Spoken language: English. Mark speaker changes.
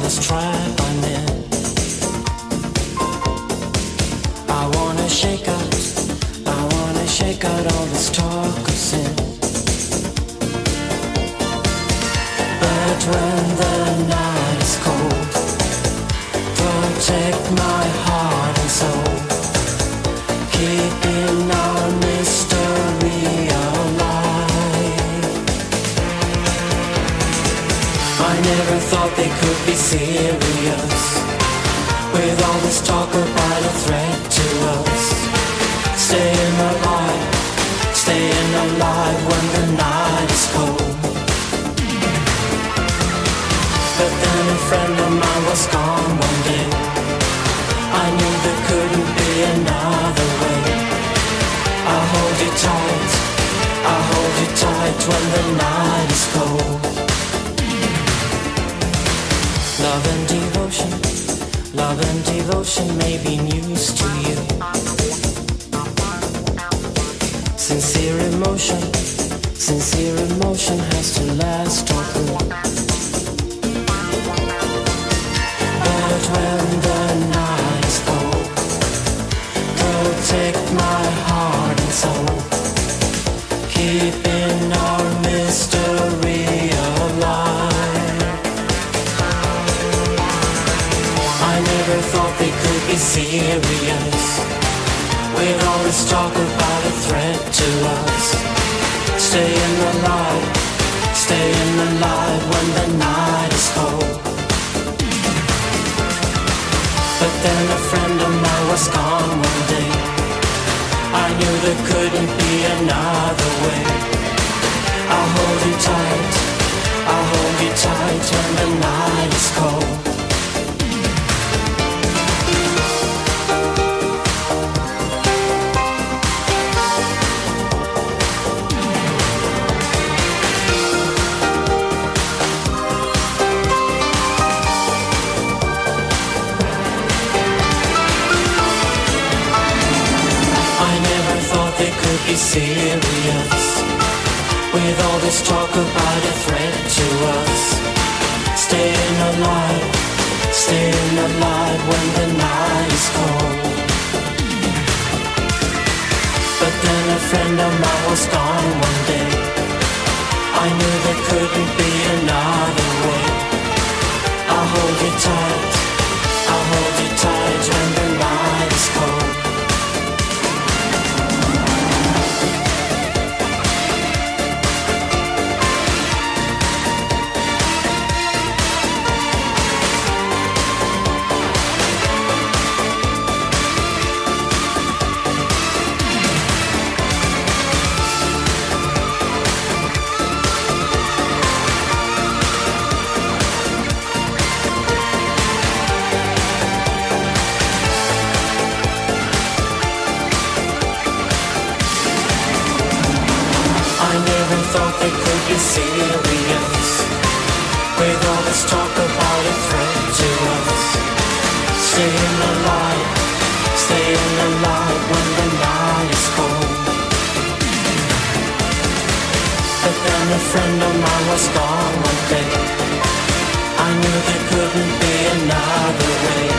Speaker 1: this trap I'm in. I wanna shake out all this talk of sin. But when the night is cold, protect my heart and soul, keeping our mystery alive. I never thought they could be serious, with all this talk about a threat to us. Staying alive when the night is cold. But then a friend of mine was gone one day. I knew there couldn't be another way. I'll hold you tight when the night is cold. Love and devotion may be news to you. Sincere emotion has to last all through. But when the night is cold, protect my heart and soul, keeping our mystery alive. I never thought they could be serious, with all this talk about a threat to us. Staying alive when the night is cold. But then a friend of mine was gone one day. I knew there couldn't be another way. I'll hold you tight when the night is cold. Be serious, with all this talk about a threat to us. Staying alive when the night is cold. But then a friend of mine was gone one day. I knew there couldn't be another way. I'll hold you tight when the night is cold. Serious, with all this talk about a threat to us. Staying alive when the night is cold. But then a friend of mine was gone one day. I knew there couldn't be another way.